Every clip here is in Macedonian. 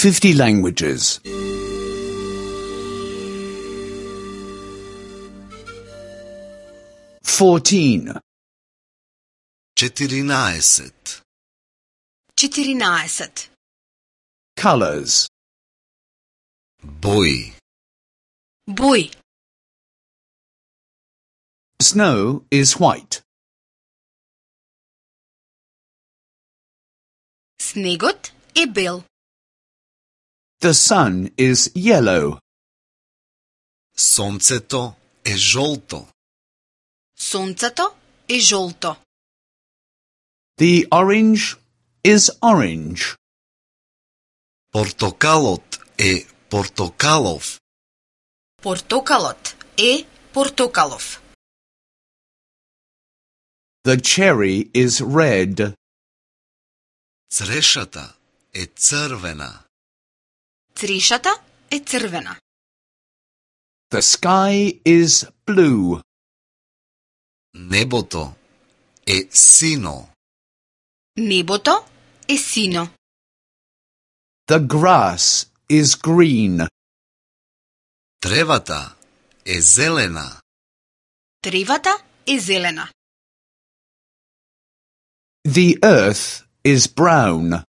50 languages. 14. 14. 14. Colors. Бои. Бои. Snow is white. Снегот е бел. The sun is yellow. Сонцето е жълто. Сонцето е жълто. The orange is orange. Портокалът е портокалов. Портокалът е портокалов. The cherry is red. Црешата е цървена. Црешата е црвена. The sky is blue. Небото е сино. Небото е сино. The grass is green. Тревата е зелена. Тревата е зелена. The earth is brown.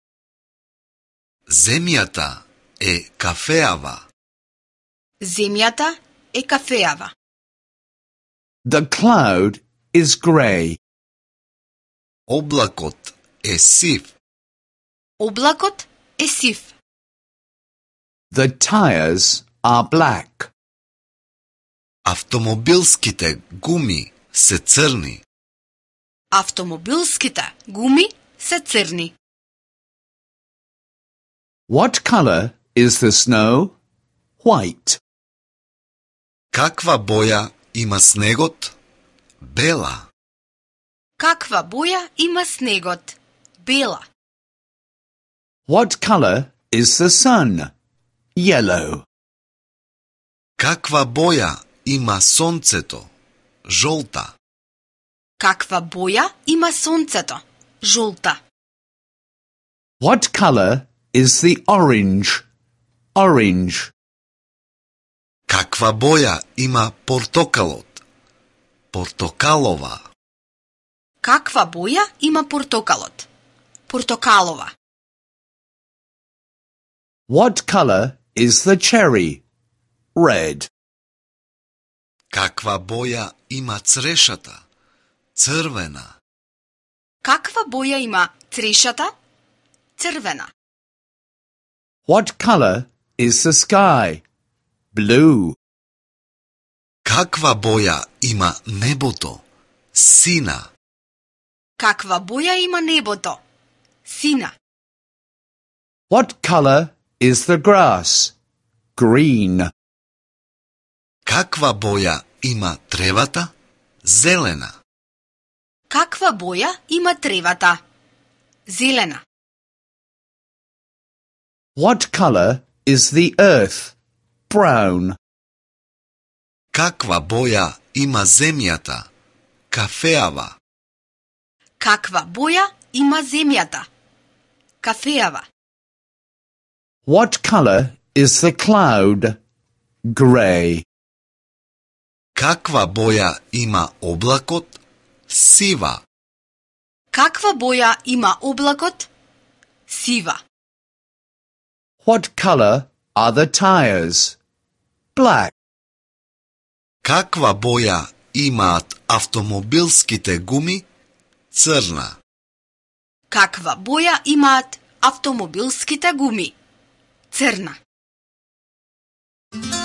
Земята е кафеава. Земята е кафеава. The cloud is grey. Облакът е сив. Облакът е сив. The tires are black. Автомобилските гуми са църни. Автомобилските гуми са църни. What color is the snow? White. Каква боя има снегот? Бела. Каква боя има снегот? Бела. What color is the sun? Yellow. Каква боя има сонцето? Жълта. Каква боя има слънцето? Жълта. What color is the orange? Orange. Каква боя има портокалът? Портокалова. Каква боя има портокалът? Портокалова. What color is the cherry? Red. Каква боя има црешата? Цървена. Каква боя има црешата? Цървена. What color is the sky? Blue. Каква боя има небото? Сина. Каква боя има небото? Сина. What color is the grass? Green. Каква боя има тревата? Зелена. Каква боя има тревата? Зелена. What color is the earth? Brown. Каква боя има земята? Кафеава. Каква боя има земята? Кафеава. What color is the cloud? Grey. Каква боя има облакот? Сива. Каква боя има облакот? Сива. What color are the tires? Black. Каква боя имат автомобилските гуми? Църна. Каква боя имат автомобилските гуми? Църна.